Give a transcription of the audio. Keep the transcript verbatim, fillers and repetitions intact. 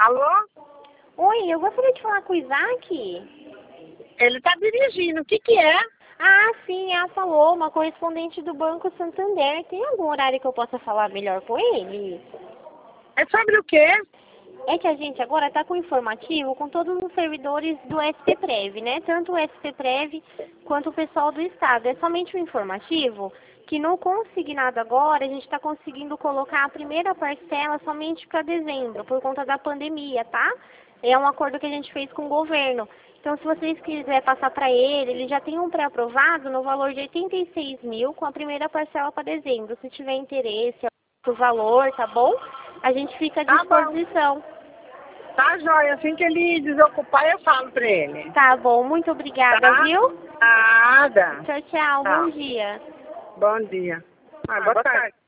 Alô? Oi, eu gostaria de falar com o Isaac. Ele tá dirigindo. O que que é? Ah, sim, a Paloma, correspondente do Banco Santander. Tem algum horário que eu possa falar melhor com ele? É sobre o quê? É que a gente agora está com informativo com todos os servidores do SPPrev, né? Tanto o SPPrev quanto o pessoal do Estado. É somente o informativo que no consignado agora a gente está conseguindo colocar a primeira parcela somente para dezembro, por conta da pandemia, tá? É um acordo que a gente fez com o governo. Então, se vocês quiserem passar para ele, ele já tem um pré-aprovado no valor de oitenta e seis mil com a primeira parcela para dezembro. Se tiver interesse por valor, tá bom? A gente fica à Tá disposição. bom. Tá, joia. Assim que ele desocupar, eu falo pra ele. Tá bom, muito obrigada, Tá? viu? Nada. Tchau, tchau, Tá. bom dia. Bom dia. Ah, boa tarde.